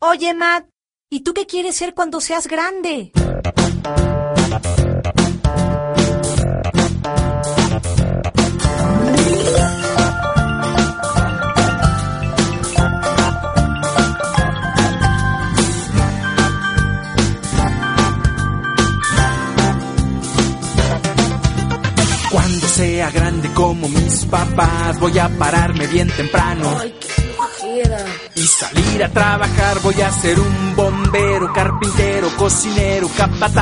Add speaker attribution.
Speaker 1: Oye, Matt, ¿y tú qué quieres ser cuando seas grande?
Speaker 2: Cuando sea grande como mis papás, voy a pararme bien temprano.
Speaker 3: Ay, qué flojera.
Speaker 2: Y salir a trabajar, voy a ser un bombero, carpintero, cocinero, capataz.